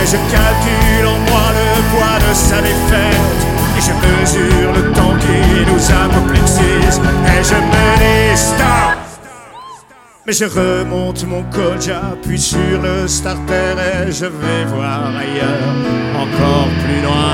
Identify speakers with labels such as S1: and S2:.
S1: Et je calcule en moi le poids de sa défaite. Et je mesure le temps qui nous apoplexise. Et je me dis stop. Mais je remonte mon col, j'appuie sur le starter et je vais voir ailleurs, encore plus loin.